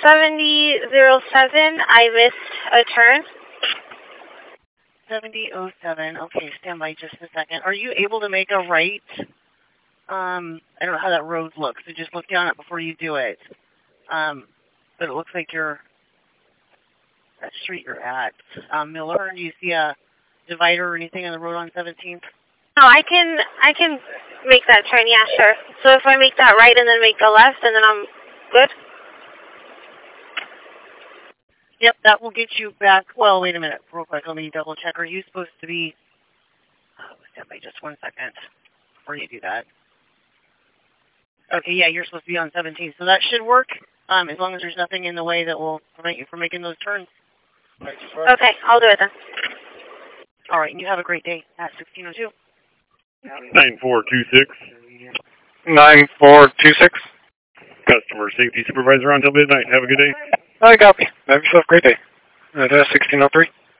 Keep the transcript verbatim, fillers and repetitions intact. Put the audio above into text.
seventy oh seven, I missed a turn. seventy oh seven, okay, stand by just a second. Are you able to make a right? Um, I don't know how that road looks, so just look down it before you do it. Um, but it looks like you're, that street you're at. Um, Miller, do you see a divider or anything on the road on seventeenth? No, I can, I can make that turn, yeah, sure. So if I make that right and then make the left, and then I'm good? Yep, that will get you back. Well, wait a minute, real quick, let me double check. Are you supposed to be, oh, stand by just one second before you do that. Okay, yeah, you're supposed to be on seventeen, so that should work, um, as long as there's nothing in the way that will prevent you from making those turns. Okay, I'll do it then. All right, you have a great day at sixteen oh two. nine four two six. nine four two six. Customer Safety Supervisor on till midnight. Have a good day. I copy. Have yourself a great day. At uh, sixteen oh three.